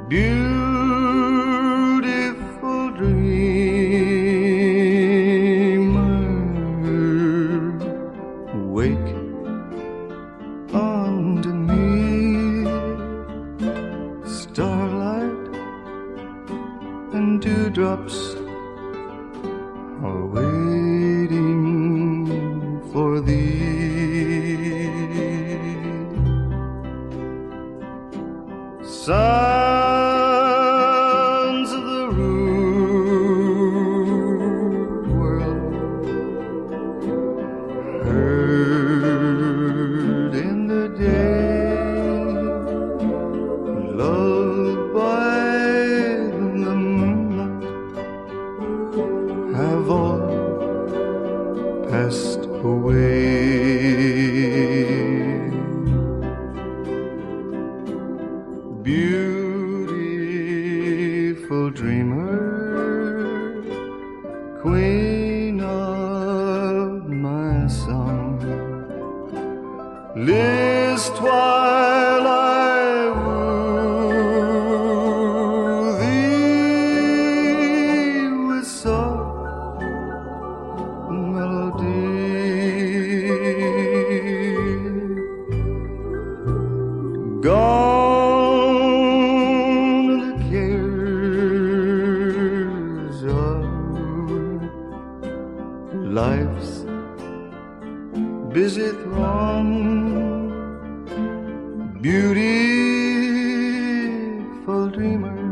beautiful dreamer, wake unto me. Starlight and dewdrops are waiting for thee. Sounds of the rude world heard in the day, lulled by the moonlight, have all passed away. Beautiful dreamer, queen of my song, list while I woo thee with soft melody. Gone are the cares of life's busy throng. Beautiful dreamer,